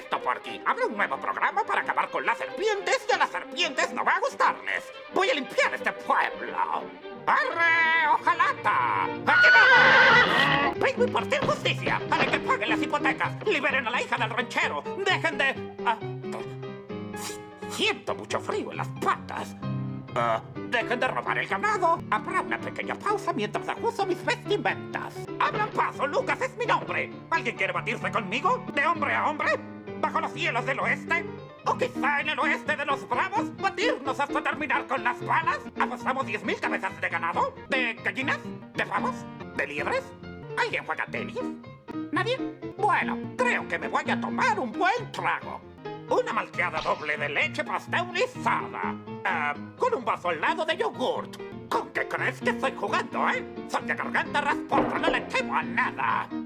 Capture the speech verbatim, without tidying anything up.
esto, Porky. Habrá un nuevo programa para acabar con las serpientes y a las serpientes no va a gustarles. Voy a limpiar este pueblo. ¡Arre, ojalata! ¡Aquí vamos! Vengo a impartir justicia para que paguen las hipotecas. Liberen a la hija del ranchero. Dejen de... ah, siento mucho frío en las patas. Uh, dejen de robar el ganado. Habrá una pequeña pausa mientras ajusto mis vestimentas. ¡Abran paso! ¡Lucas es mi nombre! ¿Alguien quiere batirse conmigo? ¿De hombre a hombre? ¿Bajo los cielos del oeste? ¿O quizá en el oeste de los bravos? ¿Batirnos hasta terminar con las balas? ¿Apostamos diez mil cabezas de ganado? ¿De gallinas? ¿De pavos? ¿De liebres? ¿Alguien juega tenis? ¿Nadie? Bueno, creo que me voy a tomar un buen trago. Una malteada doble de leche pasteurizada. Uh, con un vaso al lado de yogurt. ¿Con qué crees que estoy jugando, eh? Soy de garganta rasposa, no le temo a nada.